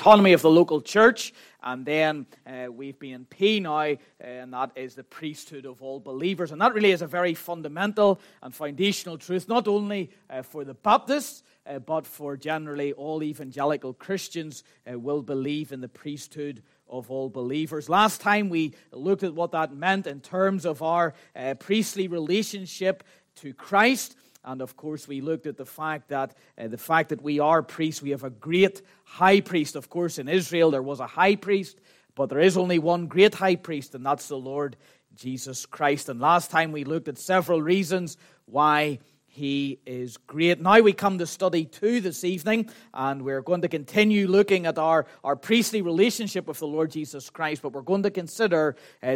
autonomy of the local church, and then we've been P now, and that is the priesthood of all believers. And that really is a very fundamental and foundational truth, not only for the Baptists, but for generally all evangelical Christians will believe in the priesthood of all believers. Last time we looked at what that meant in terms of our priestly relationship to Christ. And of course, we looked at the fact that we are priests. We have a great high priest. Of course, in Israel there was a high priest, but there is only one great high priest, and that's the Lord Jesus Christ. And last time we looked at several reasons why he is great. Now we come to study 2 this evening, and we're going to continue looking at our priestly relationship with the Lord Jesus Christ, but we're going to consider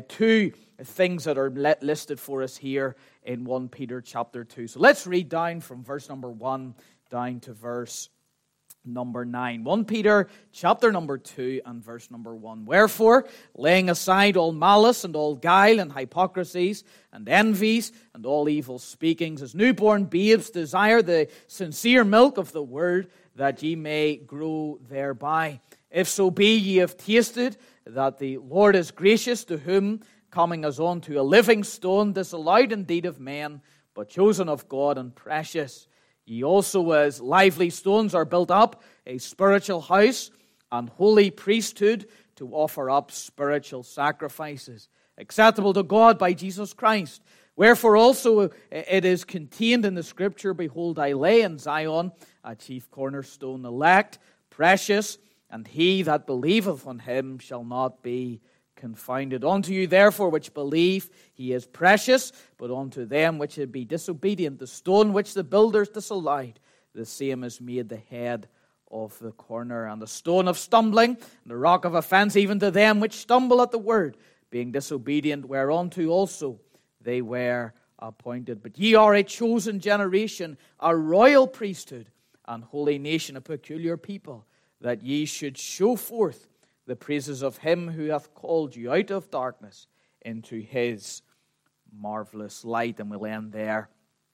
2 things that are listed for us here in 1 Peter chapter 2. So let's read down from verse number 1 down to verse number 9. 1 Peter chapter number 2 and verse number 1. Wherefore, laying aside all malice and all guile and hypocrisies and envies and all evil speakings, as newborn babes desire the sincere milk of the word, that ye may grow thereby. If so be ye have tasted that the Lord is gracious, to whom coming as unto a living stone, disallowed indeed of men, but chosen of God and precious. Ye also as lively stones are built up a spiritual house and holy priesthood, to offer up spiritual sacrifices, acceptable to God by Jesus Christ. Wherefore also it is contained in the Scripture, Behold, I lay in Zion a chief cornerstone, elect, precious, and he that believeth on him shall not be confounded. Unto you therefore which believe, he is precious, but unto them which be disobedient, the stone which the builders disallowed, the same is made the head of the corner, and the stone of stumbling, and the rock of offense, even to them which stumble at the word, being disobedient, whereunto also they were appointed. But ye are a chosen generation, a royal priesthood, and holy nation, a peculiar people, that ye should show forth the praises of him who hath called you out of darkness into his marvelous light. And we'll end there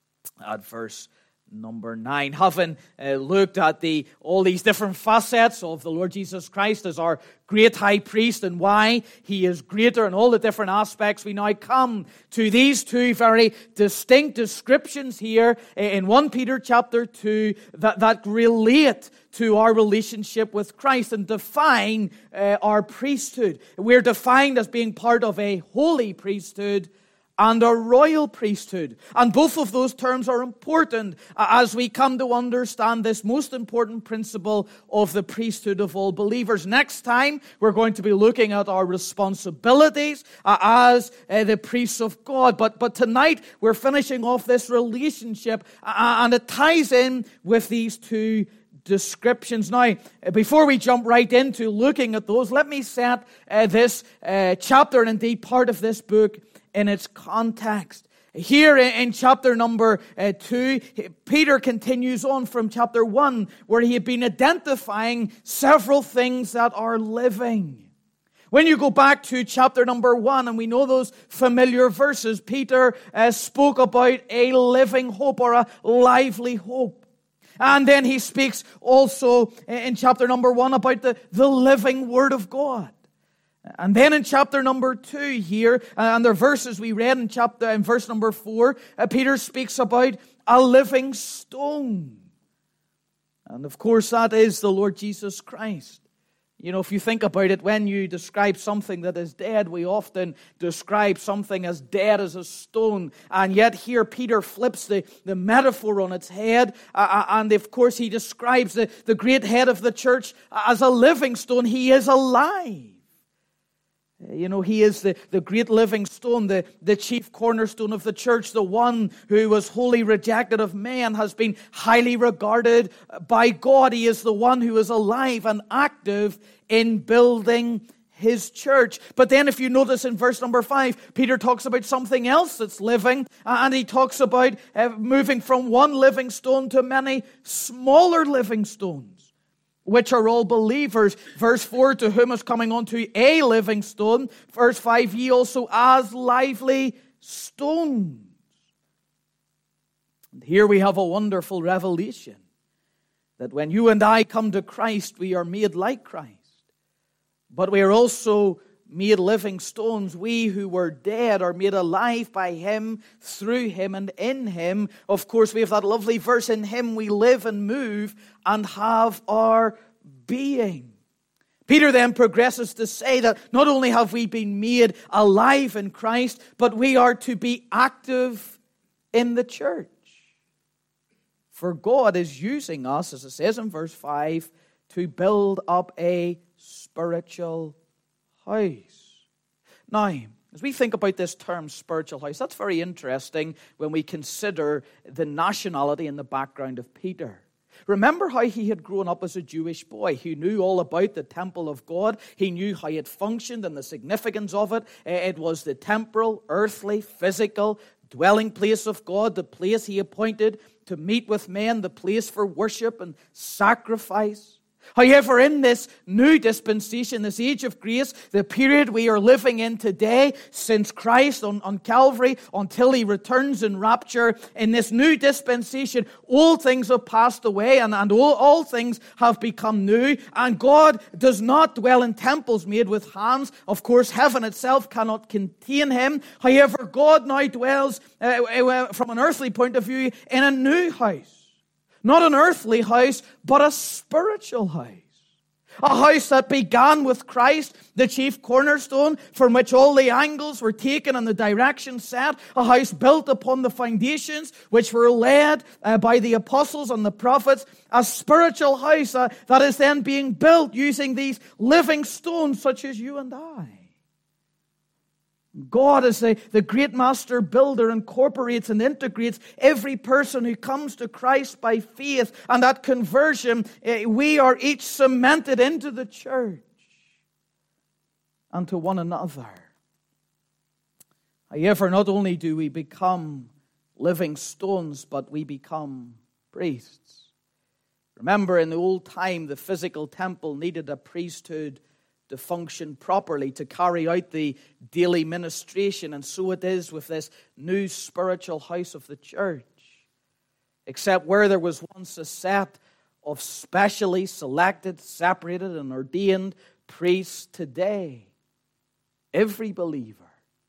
at verse number 9. Having looked at all these different facets of the Lord Jesus Christ as our great high priest and why he is greater in all the different aspects, we now come to these 2 very distinct descriptions here in 1 Peter chapter 2 that relate to our relationship with Christ and define our priesthood. We're defined as being part of a holy priesthood and a royal priesthood. And both of those terms are important as we come to understand this most important principle of the priesthood of all believers. Next time, we're going to be looking at our responsibilities as the priests of God. But tonight, we're finishing off this relationship, and it ties in with these 2 descriptions. Now, before we jump right into looking at those, let me set this chapter and indeed part of this book in its context. Here in chapter number 2, Peter continues on from chapter 1, where he had been identifying several things that are living. When you go back to chapter number 1, and we know those familiar verses, Peter spoke about a living hope or a lively hope. And then he speaks also in chapter number 1 about the living Word of God. And then in chapter number 2 here, and the verses we read in verse number 4, Peter speaks about a living stone. And of course that is the Lord Jesus Christ. You know, if you think about it, when you describe something that is dead, we often describe something as dead as a stone. And yet here Peter flips the metaphor on its head. And of course he describes the great head of the church as a living stone. He is alive. You know, he is the great living stone, the chief cornerstone of the church, the one who was wholly rejected of man, has been highly regarded by God. He is the one who is alive and active in building his church. But then if you notice in verse number 5, Peter talks about something else that's living, and he talks about moving from one living stone to many smaller living stones, which are all believers. Verse 4, to whom is coming unto a living stone. Verse 5, ye also as lively stones. And here we have a wonderful revelation that when you and I come to Christ, we are made like Christ. but we are also made living stones. We who were dead are made alive by him, through him, and in him. Of course, we have that lovely verse, in him we live and move and have our being. Peter then progresses to say that not only have we been made alive in Christ, but we are to be active in the church. For God is using us, as it says in verse 5, to build up a spiritual house. Now, as we think about this term spiritual house, that's very interesting when we consider the nationality and the background of Peter. Remember how he had grown up as a Jewish boy. He knew all about the temple of God. He knew how it functioned and the significance of it. It was the temporal, earthly, physical dwelling place of God, the place he appointed to meet with men, the place for worship and sacrifice. However, in this new dispensation, this age of grace, the period we are living in today, since Christ on Calvary, until he returns in rapture, in this new dispensation, all things have passed away and all things have become new. And God does not dwell in temples made with hands. Of course, heaven itself cannot contain him. However, God now dwells, from an earthly point of view, in a new house. Not an earthly house, but a spiritual house. A house that began with Christ, the chief cornerstone, from which all the angles were taken and the direction set. A house built upon the foundations, which were laid by the apostles and the prophets. A spiritual house that is then being built using these living stones such as you and I. God, as the great master builder, incorporates and integrates every person who comes to Christ by faith. And that conversion, we are each cemented into the church and to one another. However, not only do we become living stones, but we become priests. Remember, in the old time, the physical temple needed a priesthood to function properly, to carry out the daily ministration. And so it is with this new spiritual house of the church. Except where there was once a set of specially selected, separated, and ordained priests, today every believer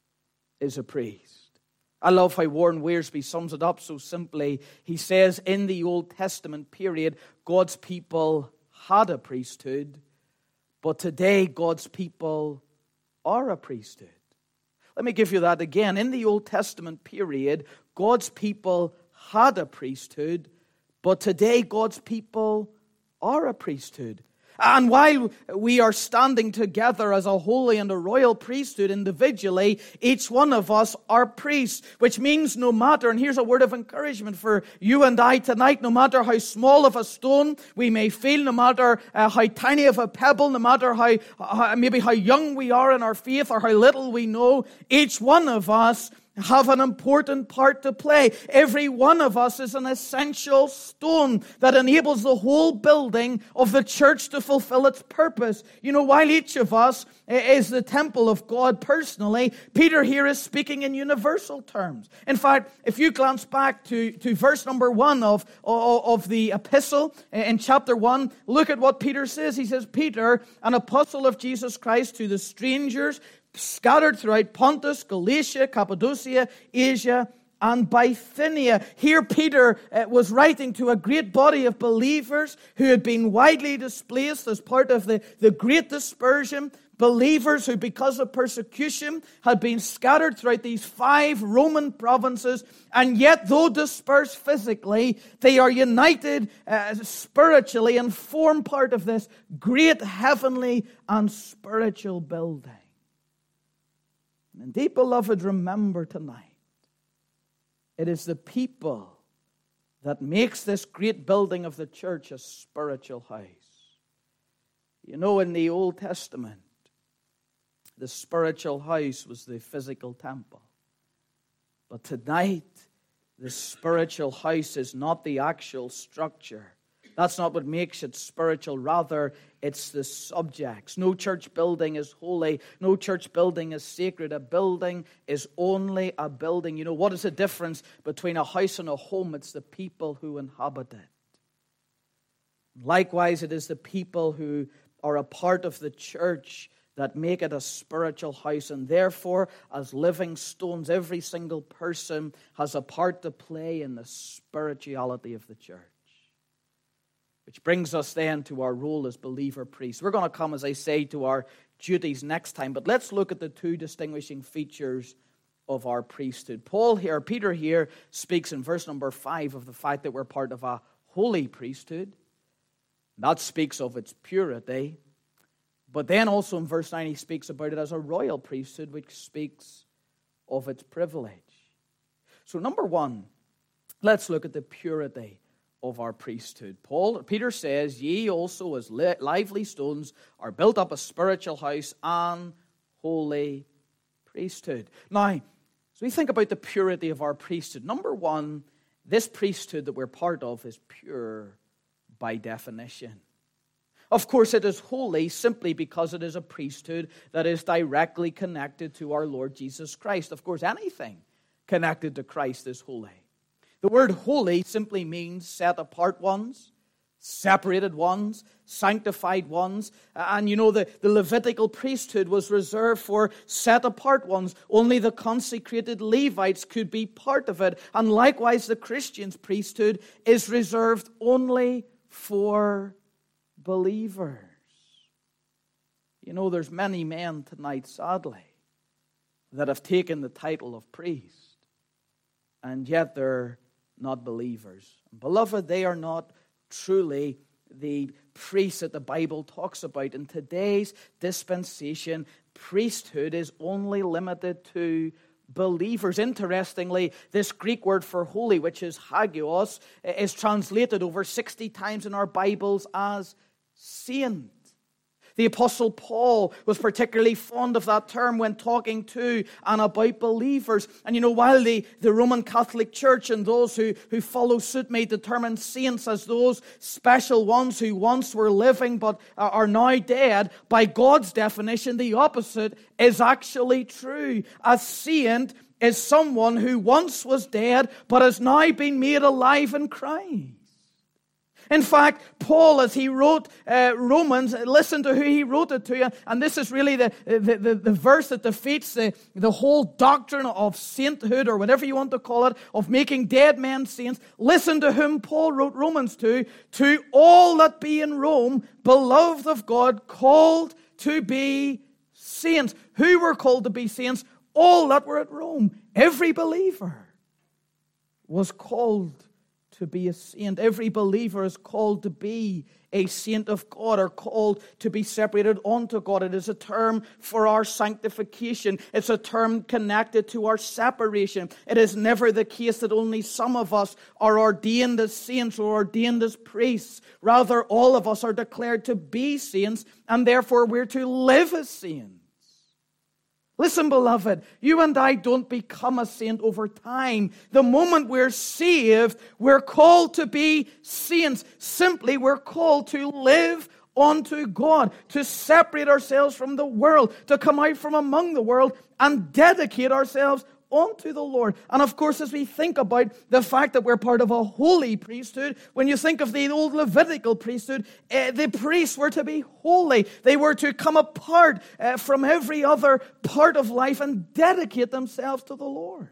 is a priest. I love how Warren Wiersbe sums it up so simply. He says, in the Old Testament period, God's people had a priesthood, but today, God's people are a priesthood. Let me give you that again. In the Old Testament period, God's people had a priesthood, but today, God's people are a priesthood. And while we are standing together as a holy and a royal priesthood individually, each one of us are priests, which means no matter, and here's a word of encouragement for you and I tonight, no matter how small of a stone we may feel, no matter how tiny of a pebble, no matter how young we are in our faith or how little we know, each one of us have an important part to play. Every one of us is an essential stone that enables the whole building of the church to fulfill its purpose. You know, while each of us is the temple of God personally, Peter here is speaking in universal terms. In fact, if you glance back to verse number 1 of the epistle in chapter 1, look at what Peter says. He says, Peter, an apostle of Jesus Christ, to the strangers scattered throughout Pontus, Galatia, Cappadocia, Asia, and Bithynia. Here Peter was writing to a great body of believers who had been widely displaced as part of the great dispersion. Believers who, because of persecution, had been scattered throughout these 5 Roman provinces, and yet, though dispersed physically, they are united spiritually and form part of this great heavenly and spiritual building. And indeed, beloved, remember tonight, it is the people that makes this great building of the church a spiritual house. You know, in the Old Testament, the spiritual house was the physical temple. But tonight, the spiritual house is not the actual structure. That's not what makes it spiritual. Rather, it's the subjects. No church building is holy. No church building is sacred. A building is only a building. You know, what is the difference between a house and a home? It's the people who inhabit it. Likewise, it is the people who are a part of the church that make it a spiritual house. And therefore, as living stones, every single person has a part to play in the spirituality of the church. Which brings us then to our role as believer priests. We're going to come, as I say, to our duties next time. But let's look at the two distinguishing features of our priesthood. Peter here speaks in verse number 5 of the fact that we're part of a holy priesthood. That speaks of its purity. But then also in verse 9 he speaks about it as a royal priesthood, which speaks of its privilege. So number one, let's look at the purity of our priesthood. Peter says, ye also as lively stones are built up a spiritual house and holy priesthood. Now, as we think about the purity of our priesthood, number one, this priesthood that we're part of is pure by definition. Of course, it is holy simply because it is a priesthood that is directly connected to our Lord Jesus Christ. Of course, anything connected to Christ is holy. The word holy simply means set apart ones, separated ones, sanctified ones. And you know, the Levitical priesthood was reserved for set apart ones. Only the consecrated Levites could be part of it. And likewise, the Christian's priesthood is reserved only for believers. You know, there's many men tonight, sadly, that have taken the title of priest, and yet they're not believers. Beloved, they are not truly the priests that the Bible talks about. In today's dispensation, priesthood is only limited to believers. Interestingly, this Greek word for holy, which is hagios, is translated over 60 times in our Bibles as saint. The Apostle Paul was particularly fond of that term when talking to and about believers. And you know, while the Roman Catholic Church and those who follow suit may determine saints as those special ones who once were living but are now dead, by God's definition, the opposite is actually true. A saint is someone who once was dead but has now been made alive in Christ. In fact, Paul, as he wrote Romans, listen to who he wrote it to, and this is really the verse that defeats the whole doctrine of sainthood, or whatever you want to call it, of making dead men saints. Listen to whom Paul wrote Romans to all that be in Rome, beloved of God, called to be saints. Who were called to be saints? All that were at Rome. Every believer was called to be a saint. Every believer is called to be a saint of God, or called to be separated unto God. It is a term for our sanctification. It's a term connected to our separation. It is never the case that only some of us are ordained as saints or ordained as priests. Rather, all of us are declared to be saints, and therefore we're to live as saints. Listen, beloved, you and I don't become a saint over time. The moment we're saved, we're called to be saints. Simply, we're called to live unto God, to separate ourselves from the world, to come out from among the world and dedicate ourselves unto the Lord. And of course, as we think about the fact that we're part of a holy priesthood, when you think of the old Levitical priesthood, the priests were to be holy. They were to come apart from every other part of life and dedicate themselves to the Lord.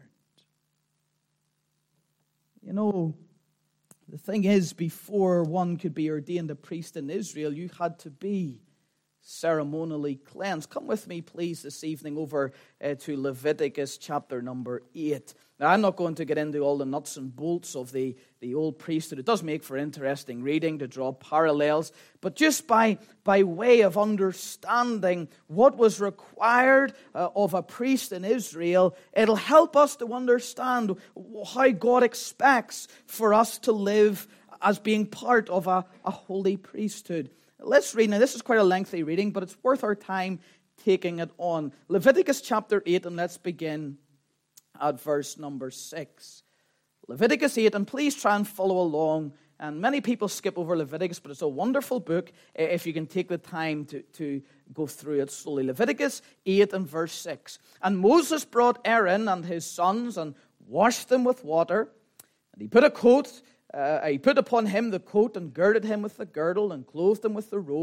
You know, the thing is, before one could be ordained a priest in Israel, you had to be ceremonially cleansed. Come with me, please, this evening over to Leviticus chapter number 8. Now, I'm not going to get into all the nuts and bolts of the old priesthood. It does make for interesting reading to draw parallels, but just by way of understanding what was required of a priest in Israel, it'll help us to understand how God expects for us to live as being part of a holy priesthood. Let's read. Now, this is quite a lengthy reading, but it's worth our time taking it on. Leviticus chapter 8, and let's begin at verse number 6. Leviticus 8, and please try and follow along. And many people skip over Leviticus, but it's a wonderful book if you can take the time to go through it slowly. Leviticus 8 and verse 6. And Moses brought Aaron and his sons and washed them with water, and he put upon him the coat and girded him with the girdle and clothed him with the robe.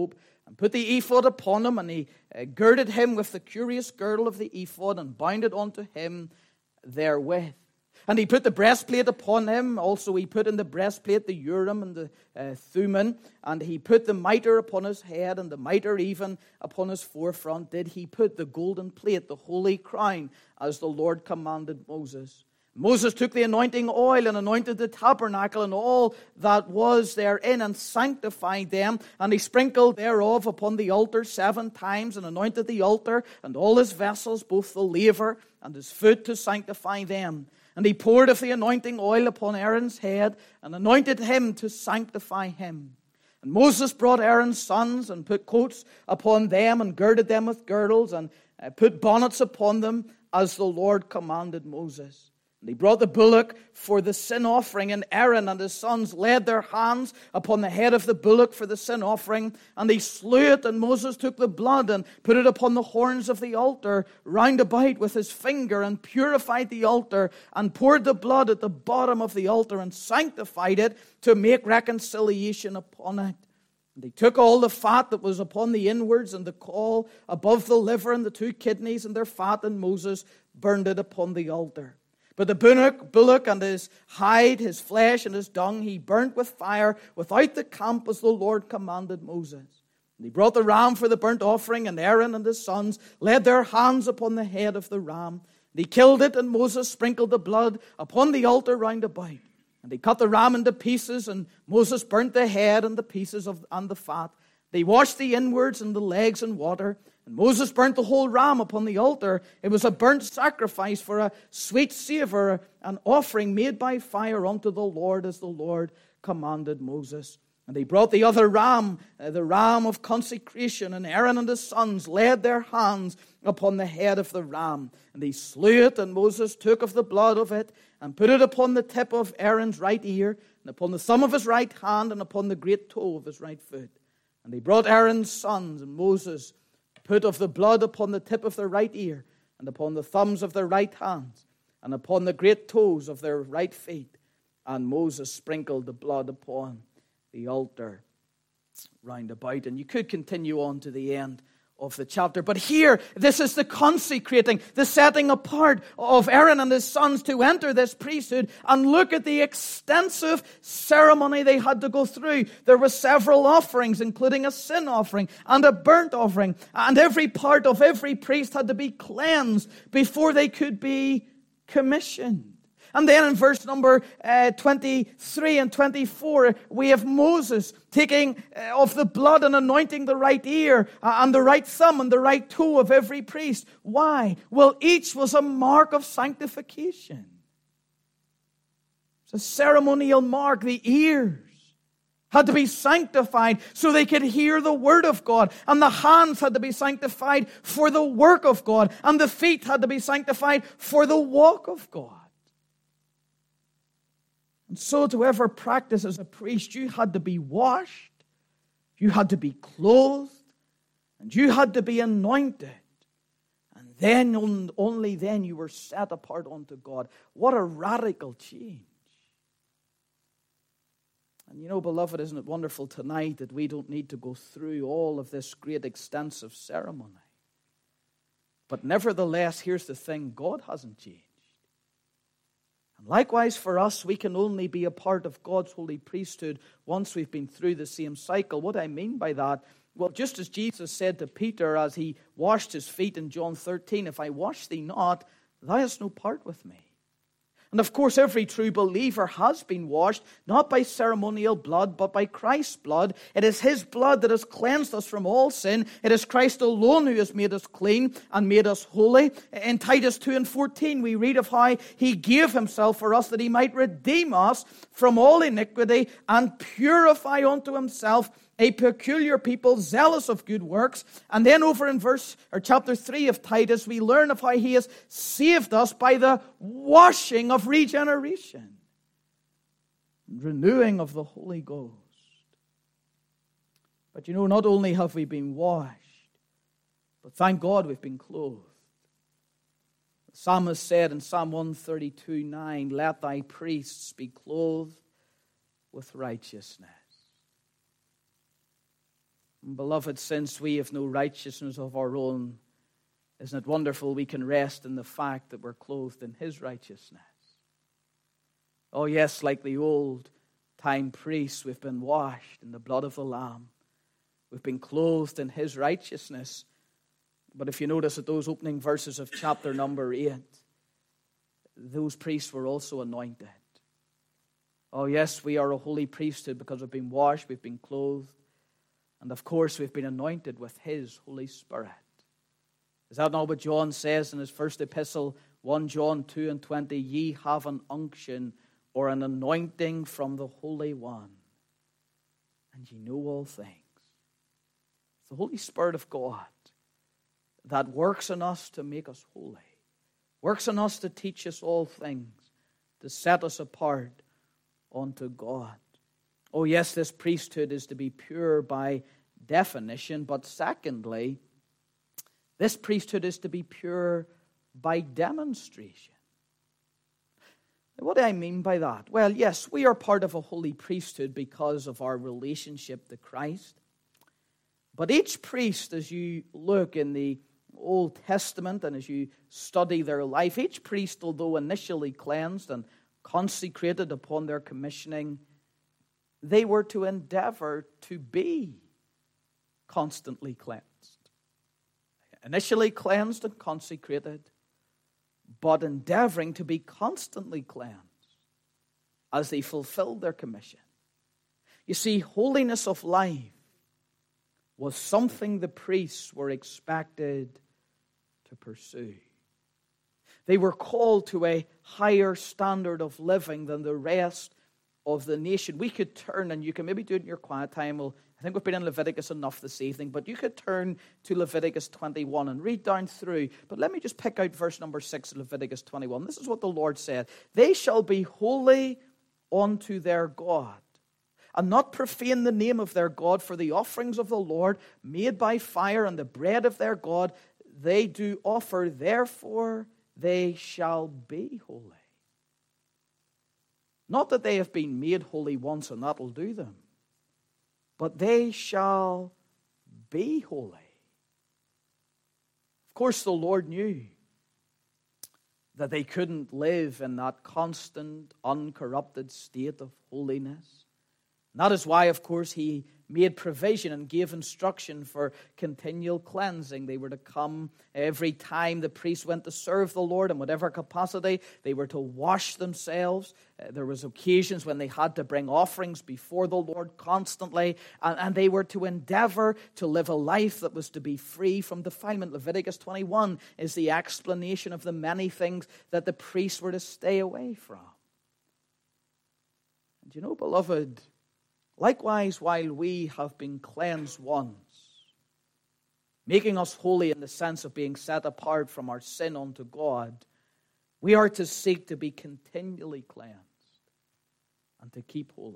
and put the ephod upon him, and he girded him with the curious girdle of the ephod, and bound it unto him therewith. And he put the breastplate upon him. Also he put in the breastplate the Urim and the Thummim. And he put the mitre upon his head, and the mitre even upon his forefront did he put the golden plate, the holy crown, as the Lord commanded Moses. Moses took the anointing oil and anointed the tabernacle and all that was therein, and sanctified them. And he sprinkled thereof upon the altar 7 times, and anointed the altar and all his vessels, both the laver and his foot, to sanctify them. And he poured of the anointing oil upon Aaron's head, and anointed him to sanctify him. And Moses brought Aaron's sons, and put coats upon them, and girded them with girdles, and put bonnets upon them, as the Lord commanded Moses. And he brought the bullock for the sin offering, and Aaron and his sons laid their hands upon the head of the bullock for the sin offering, and they slew it. And Moses took the blood and put it upon the horns of the altar round about with his finger, and purified the altar, and poured the blood at the bottom of the altar, and sanctified it to make reconciliation upon it. And they took all the fat that was upon the inwards, and the caul above the liver, and the 2 kidneys and their fat, and Moses burned it upon the altar. But the bullock and his hide, his flesh and his dung, he burnt with fire without the camp, as the Lord commanded Moses. And he brought the ram for the burnt offering, and Aaron and his sons laid their hands upon the head of the ram. And he killed it, and Moses sprinkled the blood upon the altar round about. And he cut the ram into pieces, and Moses burnt the head and the pieces and the fat. They washed the inwards and the legs in water. And Moses burnt the whole ram upon the altar. It was a burnt sacrifice for a sweet savor, an offering made by fire unto the Lord, as the Lord commanded Moses. And they brought the other ram, the ram of consecration, and Aaron and his sons laid their hands upon the head of the ram. And they slew it, and Moses took of the blood of it, and put it upon the tip of Aaron's right ear, and upon the thumb of his right hand, and upon the great toe of his right foot. And they brought Aaron's sons, and Moses put of the blood upon the tip of their right ear, and upon the thumbs of their right hands, and upon the great toes of their right feet. And Moses sprinkled the blood upon the altar round about. And you could continue on to the end of the chapter. But here, this is the consecrating, the setting apart of Aaron and his sons to enter this priesthood. And look at the extensive ceremony they had to go through. There were several offerings, including a sin offering and a burnt offering. And every part of every priest had to be cleansed before they could be commissioned. And then in verse number 23 and 24, we have Moses taking of the blood and anointing the right ear and the right thumb and the right toe of every priest. Why? Well, each was a mark of sanctification. It's a ceremonial mark. The ears had to be sanctified so they could hear the word of God. And the hands had to be sanctified for the work of God. And the feet had to be sanctified for the walk of God. And so to ever practice as a priest, you had to be washed, you had to be clothed, and you had to be anointed. And then, only then, you were set apart unto God. What a radical change. And you know, beloved, isn't it wonderful tonight that we don't need to go through all of this great extensive ceremony? But nevertheless, here's the thing, God hasn't changed. And likewise for us, we can only be a part of God's holy priesthood once we've been through the same cycle. What I mean by that, well, just as Jesus said to Peter as he washed his feet in John 13, if I wash thee not, thou hast no part with me. And of course, every true believer has been washed, not by ceremonial blood, but by Christ's blood. It is his blood that has cleansed us from all sin. It is Christ alone who has made us clean and made us holy. In Titus 2 and 14, we read of how he gave himself for us that he might redeem us from all iniquity and purify unto himself a peculiar people, zealous of good works. And then over in chapter 3 of Titus, we learn of how he has saved us by the washing of regeneration and renewing of the Holy Ghost. But you know, not only have we been washed, but thank God we've been clothed. The psalmist said in Psalm 132:9, let thy priests be clothed with righteousness. Beloved, since we have no righteousness of our own, isn't it wonderful we can rest in the fact that we're clothed in His righteousness? Oh yes, like the old-time priests, we've been washed in the blood of the Lamb. We've been clothed in His righteousness. But if you notice at those opening verses of chapter number 8, those priests were also anointed. Oh yes, we are a holy priesthood because we've been washed, we've been clothed, and of course we've been anointed with His Holy Spirit. Is that not what John says in his first epistle, 1 John 2:20? Ye have an unction or an anointing from the Holy One, and ye know all things. It's the Holy Spirit of God that works in us to make us holy, works in us to teach us all things, to set us apart unto God. Oh yes, this priesthood is to be pure by definition, but secondly, this priesthood is to be pure by demonstration. What do I mean by that? Well, yes, we are part of a holy priesthood because of our relationship to Christ. But each priest, as you look in the Old Testament and as you study their life, each priest, although initially cleansed and consecrated upon their commissioning, they were to endeavor to be constantly cleansed. Initially cleansed and consecrated, but endeavoring to be constantly cleansed as they fulfilled their commission. You see, holiness of life was something the priests were expected to pursue. They were called to a higher standard of living than the rest of the nation. We could turn, and you can maybe do it in your quiet time. I think we've been in Leviticus enough this evening, but you could turn to Leviticus 21 and read down through. But let me just pick out verse number 6 of Leviticus 21. This is what the Lord said. They shall be holy unto their God, and not profane the name of their God, for the offerings of the Lord made by fire and the bread of their God they do offer, therefore they shall be holy. Not that they have been made holy once and that'll do them, but they shall be holy. Of course, the Lord knew that they couldn't live in that constant, uncorrupted state of holiness. And that is why, of course, He made provision and gave instruction for continual cleansing. They were to come every time the priest went to serve the Lord in whatever capacity. They were to wash themselves. There was occasions when they had to bring offerings before the Lord constantly, and they were to endeavor to live a life that was to be free from defilement. Leviticus 21 is the explanation of the many things that the priests were to stay away from. And you know, beloved, likewise, while we have been cleansed once, making us holy in the sense of being set apart from our sin unto God, we are to seek to be continually cleansed and to keep holy.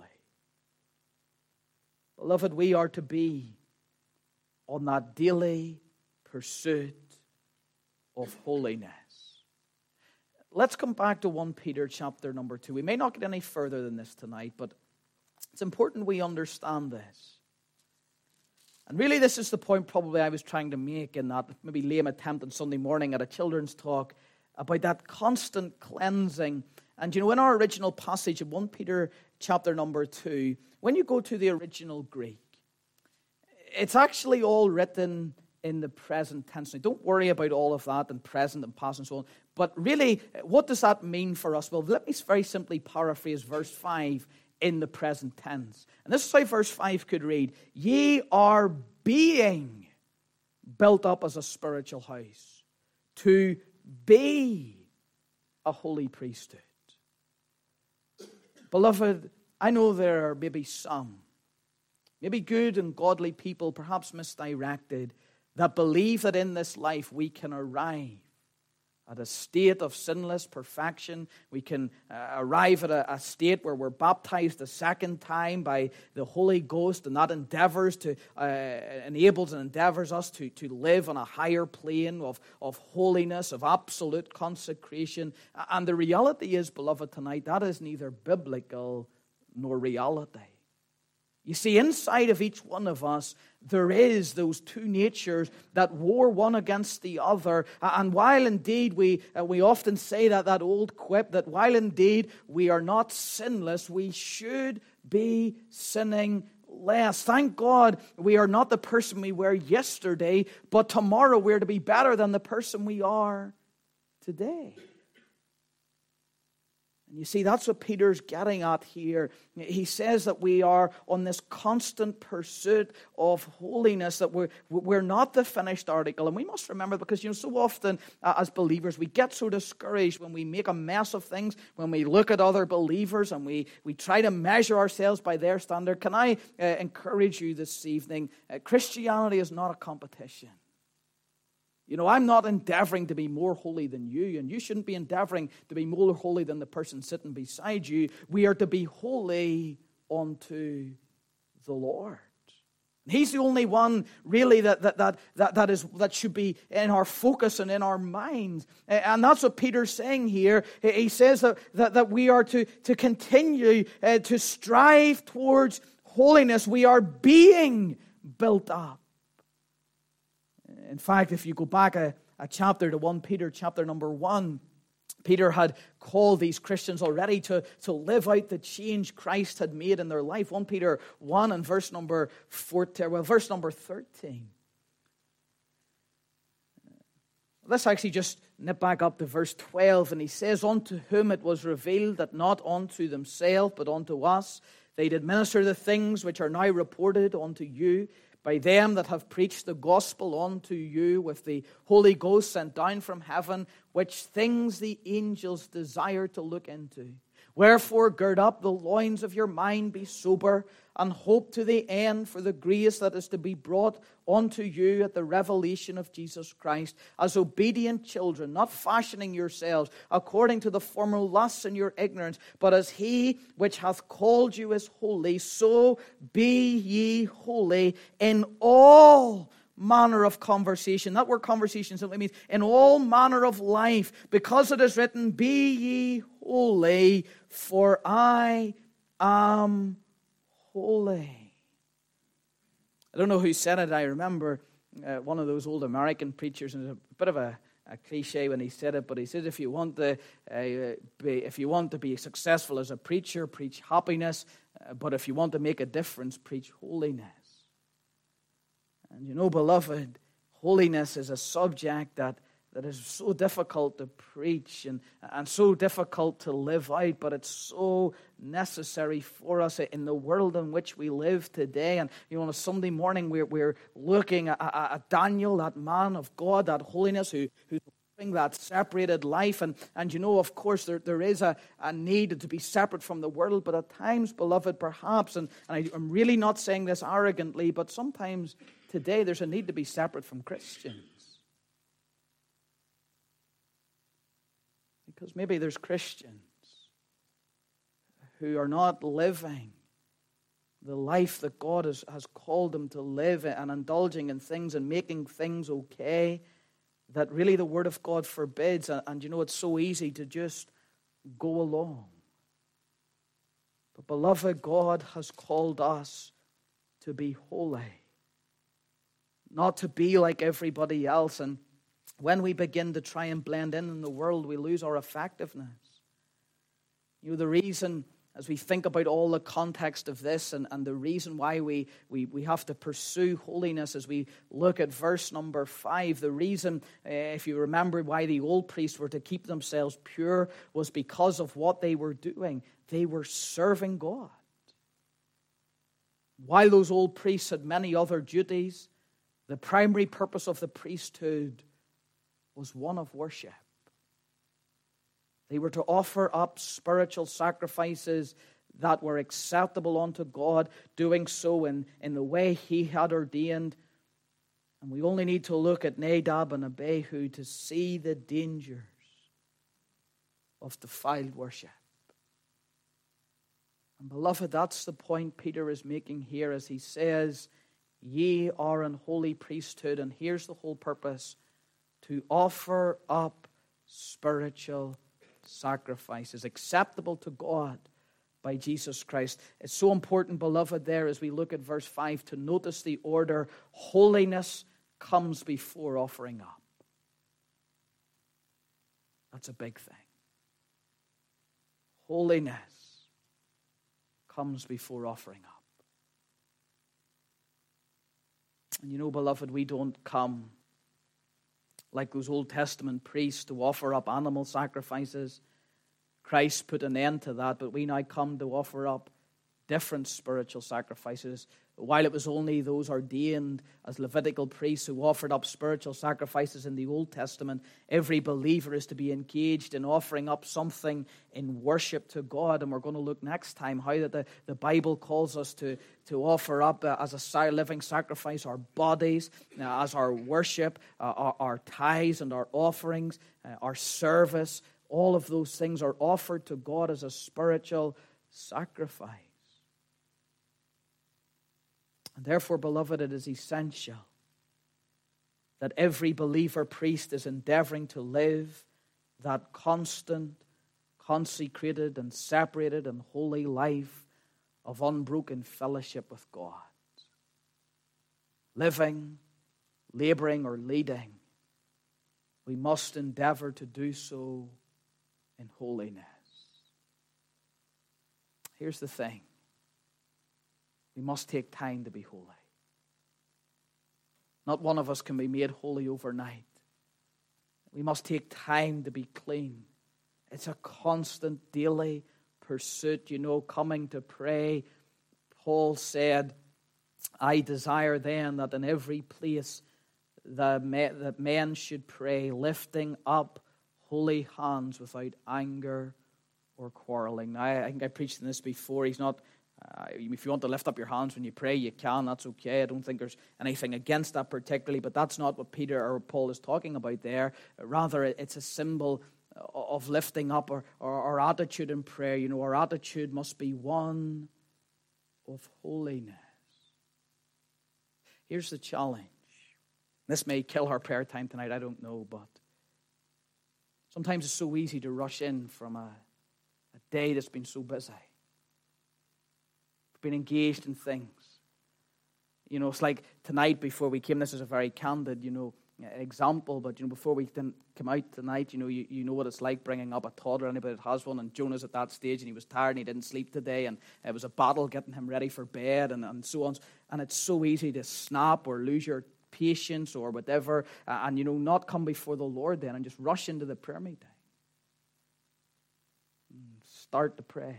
Beloved, we are to be on that daily pursuit of holiness. Let's come back to 1 Peter chapter number 2. We may not get any further than this tonight, but it's important we understand this. And really this is the point probably I was trying to make in that maybe lame attempt on Sunday morning at a children's talk about that constant cleansing. And you know, in our original passage in 1 Peter chapter number 2, when you go to the original Greek, it's actually all written in the present tense. Now, don't worry about all of that and present and past and so on. But really, what does that mean for us? Well, let me very simply paraphrase verse 5 in the present tense. And this is how verse 5 could read. Ye are being built up as a spiritual house to be a holy priesthood. Beloved, I know there are maybe some, maybe good and godly people, perhaps misdirected, that believe that in this life we can arrive at a state of sinless perfection. We can arrive at a state where we're baptized a second time by the Holy Ghost, and that enables and endeavors us to live on a higher plane of holiness, of absolute consecration. And the reality is, beloved, tonight, that is neither biblical nor reality. You see, inside of each one of us, there is those two natures that war one against the other. And while indeed we often say that old quip, that while indeed we are not sinless, we should be sinning less. Thank God we are not the person we were yesterday, but tomorrow we're to be better than the person we are today. And you see, that's what Peter's getting at here. He says that we are on this constant pursuit of holiness, that we're not the finished article. And we must remember, because so often as believers, we get so discouraged when we make a mess of things, when we look at other believers and we try to measure ourselves by their standard. Can I encourage you this evening? Christianity is not a competition. I'm not endeavoring to be more holy than you, and you shouldn't be endeavoring to be more holy than the person sitting beside you. We are to be holy unto the Lord. He's the only one really that should be in our focus and in our minds. And that's what Peter's saying here. He says that we are to continue to strive towards holiness. We are being built up. In fact, if you go back a chapter to 1 Peter, chapter number 1, Peter had called these Christians already to live out the change Christ had made in their life. 1 Peter 1 and verse number 13. Let's actually just nip back up to verse 12. And he says, unto whom it was revealed that not unto themselves, but unto us, they did minister the things which are now reported unto you, by them that have preached the gospel unto you with the Holy Ghost sent down from heaven, which things the angels desire to look into. Wherefore gird up the loins of your mind, be sober, and hope to the end for the grace that is to be brought unto you at the revelation of Jesus Christ, as obedient children, not fashioning yourselves according to the former lusts in your ignorance, but as he which hath called you is holy, so be ye holy in all manner of conversation. That word conversation simply means in all manner of life, because it is written, be ye holy, for I am holy. I don't know who said it. I remember one of those old American preachers, and it's a bit of a cliche when he said it, but he said, if you want to be successful as a preacher, preach happiness, but if you want to make a difference, preach holiness. And beloved, holiness is a subject that is so difficult to preach and so difficult to live out, but it's so necessary for us in the world in which we live today. And on a Sunday morning, we're looking at Daniel, that man of God, that holiness who's living that separated life. And of course, there is a need to be separate from the world, but at times, beloved, perhaps, and I'm really not saying this arrogantly, but sometimes today there's a need to be separate from Christians. Because maybe there's Christians who are not living the life that God has called them to live, and indulging in things and making things okay that really the Word of God forbids. And it's so easy to just go along. But beloved, God has called us to be holy, not to be like everybody else. And when we begin to try and blend in the world, we lose our effectiveness. The reason, as we think about all the context of this and the reason why we have to pursue holiness, as we look at verse number 5, the reason, if you remember, why the old priests were to keep themselves pure was because of what they were doing. They were serving God. While those old priests had many other duties, the primary purpose of the priesthood was one of worship. They were to offer up spiritual sacrifices that were acceptable unto God, doing so in the way He had ordained. And we only need to look at Nadab and Abihu to see the dangers of defiled worship. And beloved, that's the point Peter is making here as he says, ye are an holy priesthood. And here's the whole purpose: to offer up spiritual sacrifices acceptable to God by Jesus Christ. It's so important, beloved, there as we look at verse 5 to notice the order. Holiness comes before offering up. That's a big thing. Holiness comes before offering up. And you know, beloved, we don't come like those Old Testament priests to offer up animal sacrifices. Christ put an end to that, but we now come to offer up different spiritual sacrifices. While it was only those ordained as Levitical priests who offered up spiritual sacrifices in the Old Testament, every believer is to be engaged in offering up something in worship to God. And we're going to look next time how that the Bible calls us to offer up as a living sacrifice our bodies, as our worship, our tithes and our offerings, our service. All of those things are offered to God as a spiritual sacrifice. And therefore, beloved, it is essential that every believer priest is endeavoring to live that constant, consecrated, and separated and holy life of unbroken fellowship with God. Living, laboring, or leading, we must endeavor to do so in holiness. Here's the thing. We must take time to be holy. Not one of us can be made holy overnight. We must take time to be clean. It's a constant daily pursuit, coming to pray. Paul said, I desire then that in every place that men should pray, lifting up holy hands without anger or quarreling. Now, I think I preached this before. He's not... if you want to lift up your hands when you pray, you can. That's okay. I don't think there's anything against that particularly, but that's not what Peter or Paul is talking about there. Rather, it's a symbol of lifting up our attitude in prayer. Our attitude must be one of holiness. Here's the challenge. This may kill our prayer time tonight, I don't know, but sometimes it's so easy to rush in from a day that's been so busy. Been engaged in things. It's like tonight before we came, this is a very candid, example, but, before we didn't come out tonight, you know what it's like bringing up a toddler, anybody that has one, and Jonah's at that stage, and he was tired, and he didn't sleep today, and it was a battle getting him ready for bed, and so on, and it's so easy to snap or lose your patience or whatever, and, not come before the Lord then, and just rush into the prayer meeting. Start to pray.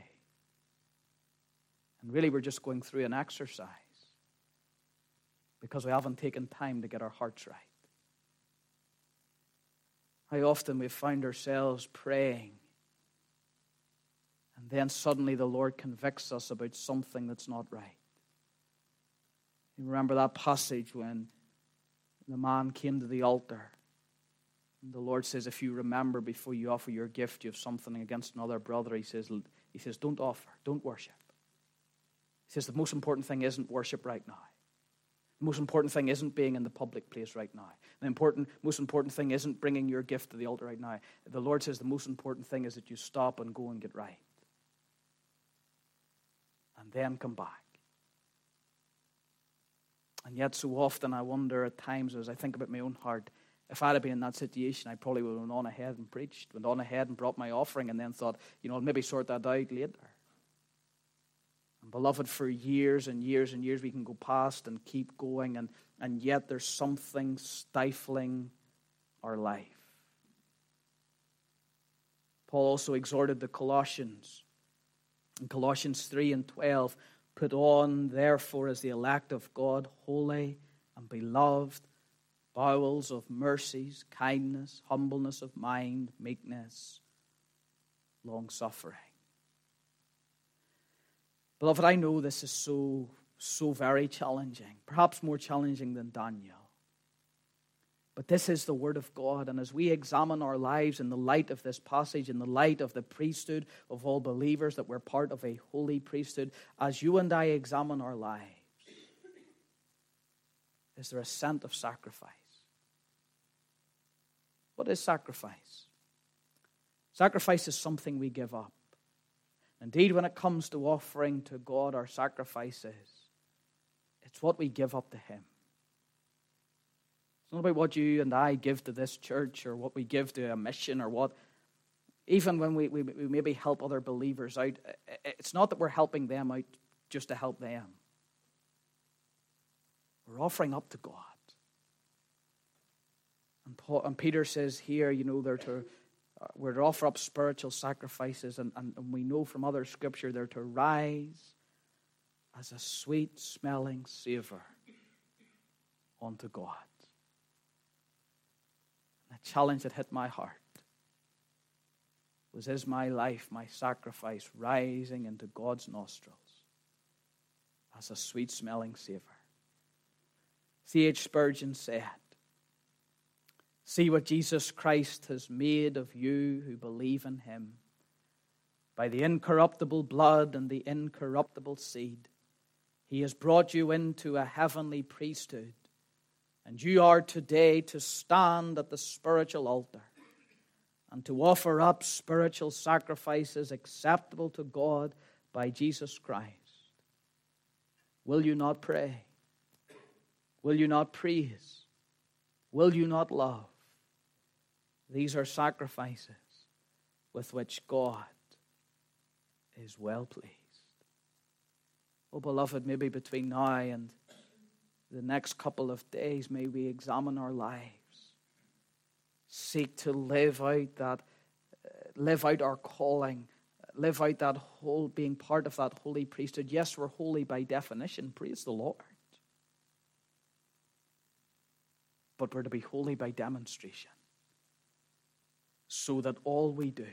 And really, we're just going through an exercise because we haven't taken time to get our hearts right. How often we've found ourselves praying, and then suddenly the Lord convicts us about something that's not right. You remember that passage when the man came to the altar, and the Lord says, if you remember before you offer your gift, you have something against another brother. He says, don't offer, don't worship. He says the most important thing isn't worship right now. The most important thing isn't being in the public place right now. The most important thing isn't bringing your gift to the altar right now. The Lord says the most important thing is that you stop and go and get right. And then come back. And yet so often I wonder at times as I think about my own heart, if I had been in that situation, I probably would have went on ahead and preached, went on ahead and brought my offering, and then thought, I'll maybe sort that out later. And beloved, for years and years and years we can go past and keep going, and yet there's something stifling our life. Paul also exhorted the Colossians. In Colossians 3:12, put on, therefore, as the elect of God, holy and beloved, bowels of mercies, kindness, humbleness of mind, meekness, long-suffering. Beloved, I know this is so very challenging, perhaps more challenging than Daniel. But this is the Word of God, and as we examine our lives in the light of this passage, in the light of the priesthood of all believers, that we're part of a holy priesthood, as you and I examine our lives, is there a scent of sacrifice? What is sacrifice? Sacrifice is something we give up. Indeed, when it comes to offering to God our sacrifices, it's what we give up to Him. It's not about what you and I give to this church or what we give to a mission or what. Even when we maybe help other believers out, it's not that we're helping them out just to help them. We're offering up to God. And Peter says here, we're to offer up spiritual sacrifices, and we know from other scripture they're to rise as a sweet-smelling savor unto God. The challenge that hit my heart was, is my life, my sacrifice, rising into God's nostrils as a sweet-smelling savor? C.H. Spurgeon said, "See what Jesus Christ has made of you who believe in Him. By the incorruptible blood and the incorruptible seed, He has brought you into a heavenly priesthood, and you are today to stand at the spiritual altar and to offer up spiritual sacrifices acceptable to God by Jesus Christ. Will you not pray? Will you not praise? Will you not love? These are sacrifices with which God is well pleased." Oh, beloved, maybe between now and the next couple of days, may we examine our lives. Seek to live out our calling, live out that whole, being part of that holy priesthood. Yes, we're holy by definition, praise the Lord. But we're to be holy by demonstration, so that all we do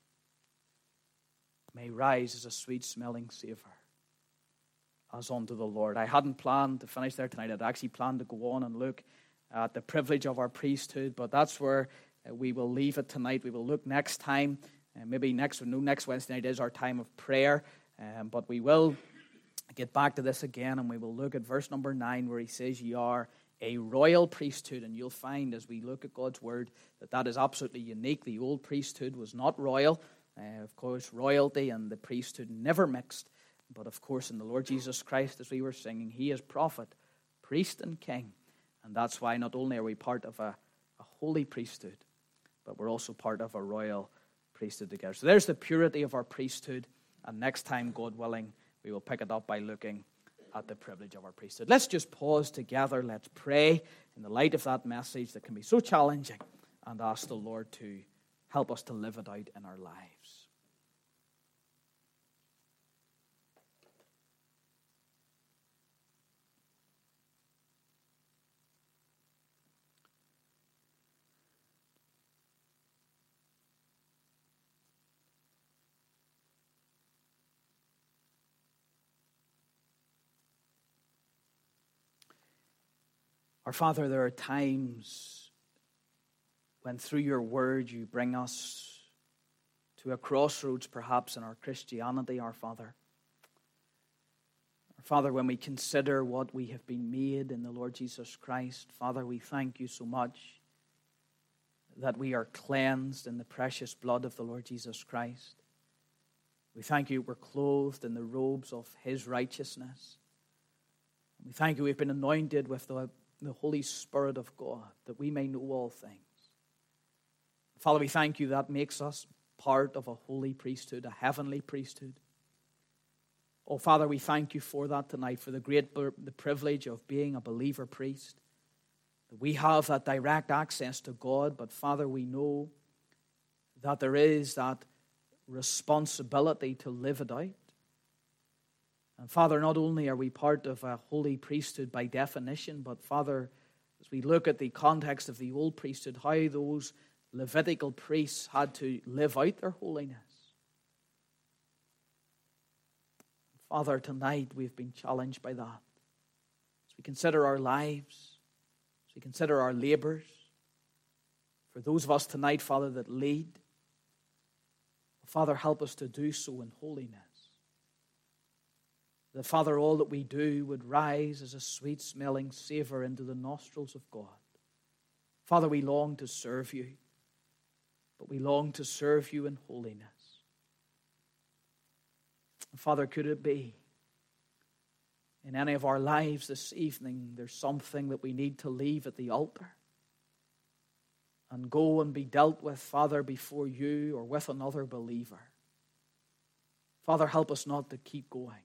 may rise as a sweet-smelling savor as unto the Lord. I hadn't planned to finish there tonight. I'd actually planned to go on and look at the privilege of our priesthood, but that's where we will leave it tonight. We will look next time. Maybe next Wednesday night is our time of prayer, but we will get back to this again, and we will look at verse number 9, where he says, "Ye are a royal priesthood," and you'll find as we look at God's word that is absolutely unique. The old priesthood was not royal. Of course, royalty and the priesthood never mixed. But of course, in the Lord Jesus Christ, as we were singing, He is prophet, priest, and king. And that's why not only are we part of a holy priesthood, but we're also part of a royal priesthood together. So there's the purity of our priesthood. And next time, God willing, we will pick it up by looking at the privilege of our priesthood. Let's just pause together. Let's pray in the light of that message that can be so challenging, and ask the Lord to help us to live it out in our lives. Our Father, there are times when through your word you bring us to a crossroads perhaps in our Christianity, our Father. Our Father, when we consider what we have been made in the Lord Jesus Christ, Father, we thank you so much that we are cleansed in the precious blood of the Lord Jesus Christ. We thank you we're clothed in the robes of His righteousness. We thank you we've been anointed with the Holy Spirit of God, that we may know all things. Father, we thank you that makes us part of a holy priesthood, a heavenly priesthood. Oh, Father, we thank you for that tonight, for the privilege of being a believer priest. That we have that direct access to God, but Father, we know that there is that responsibility to live it out. And Father, not only are we part of a holy priesthood by definition, but Father, as we look at the context of the old priesthood, how those Levitical priests had to live out their holiness. Father, tonight we've been challenged by that. As we consider our lives, as we consider our labors, for those of us tonight, Father, that lead, Father, help us to do so in holiness. That, Father, all that we do would rise as a sweet-smelling savor into the nostrils of God. Father, we long to serve you, but we long to serve you in holiness. Father, could it be in any of our lives this evening there's something that we need to leave at the altar and go and be dealt with, Father, before you or with another believer? Father, help us not to keep going,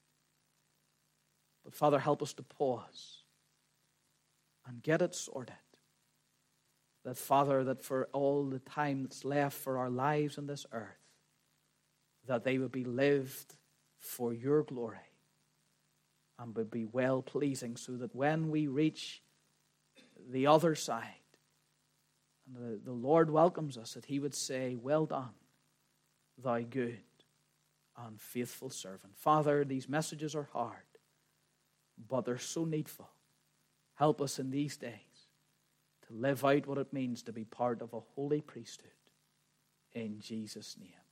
but Father, help us to pause and get it sorted. That, Father, that for all the time that's left for our lives on this earth, that they would be lived for your glory and would be well-pleasing, so that when we reach the other side and the Lord welcomes us, that he would say, well done, thou good and faithful servant. Father, these messages are hard, but they're so needful. Help us in these days to live out what it means to be part of a holy priesthood. In Jesus' name.